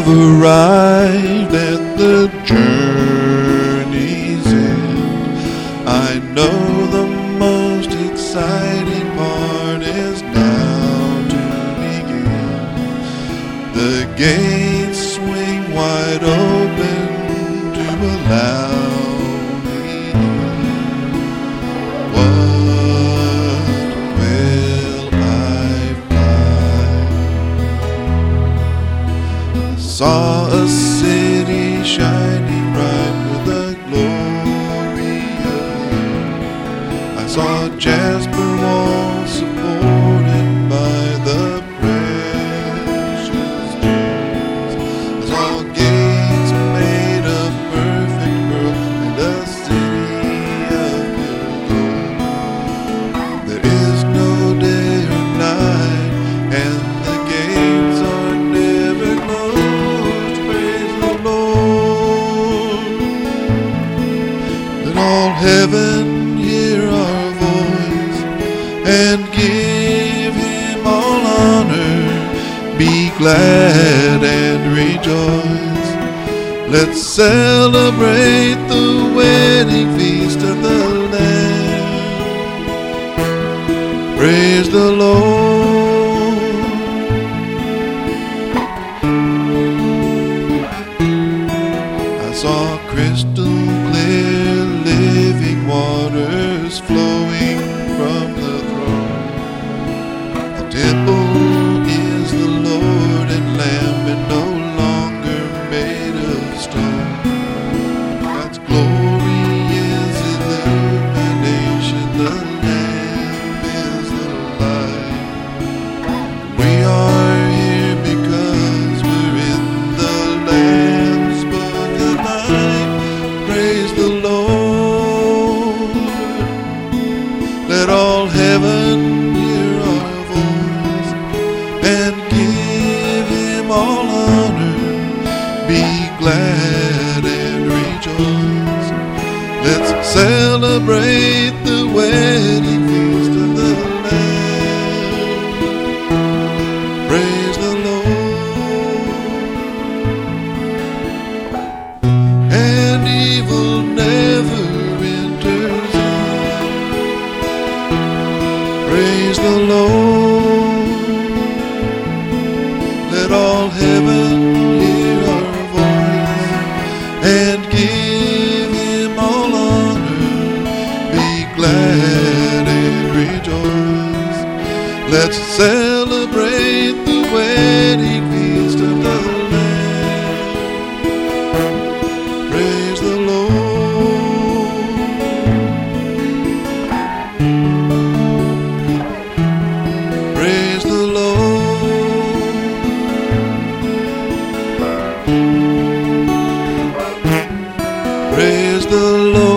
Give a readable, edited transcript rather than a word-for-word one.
have arrived at the journey's end. I know the most exciting part is now to begin. The gates swing wide open to allow me in. What will I find? I saw a city shining bright with the glory of Him. I saw jasper walls supported by the precious gems. I saw gates made of perfect pearl and a city of pure gold. There is no day or night, and the gates are never closed. Praise the Lord. Let all heaven hear our voice and give Him all honor. Be glad and rejoice. Let's celebrate the wedding feast of the Lamb. Praise the Lord. I saw crystal clear living waters flowing from the throne. The temple is the Lord and Lamb, and no longer made of stone. God's glory is illumination. The Lamb is the light. We are here because we're in the Lamb's book of life. Praise the Lord. Let all heaven hear our voice and give Him all honor. Be glad and rejoice. Let's celebrate the wedding feast of the Lamb. Praise the Lord. And evil never enters in. Praise the Lord. Let all heaven hear our voice and give Him all honor. Be glad and rejoice. Let's celebrate the wedding feast of the Lamb. Praise the Lord. Praise the Lord. Praise the Lord.